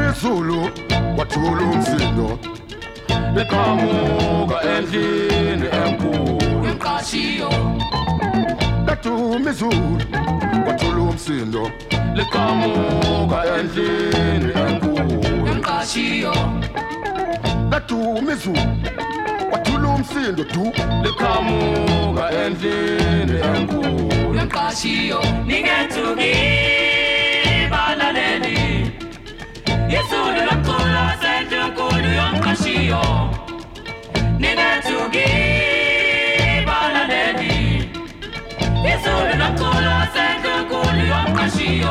Zulu wathula umsindo liqhamuka endlini enkulu Umqashiyo Laduma izulu wathula umsindo liqhamuka endlini enkulu Umqashiyo Laduma izulu wathula umsindo du liqhamuka endlini enkulu Umqashiyo ningethuki balaleli Izulu lomculo sendlu enkulu yomqashiyo ningethuki balaleli Izulu lomculo sendlu enkulu yomqashiyo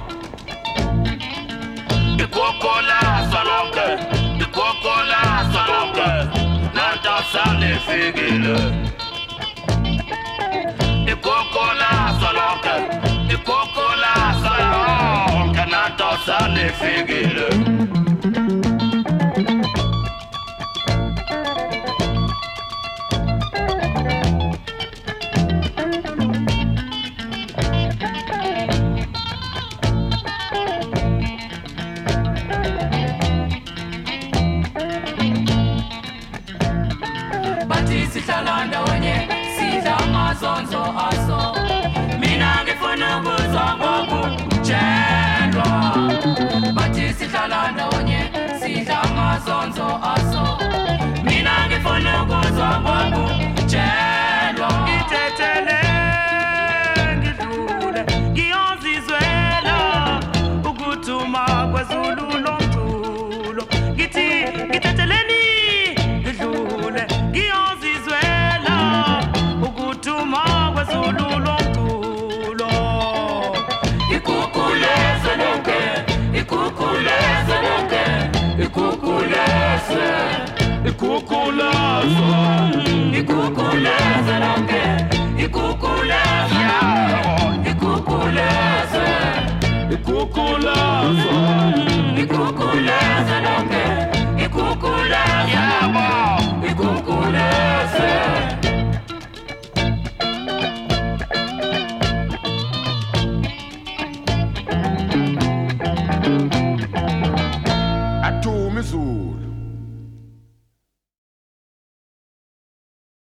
Ikokola salonke Ikokola salonke Nanta sale figile Ikokola salonke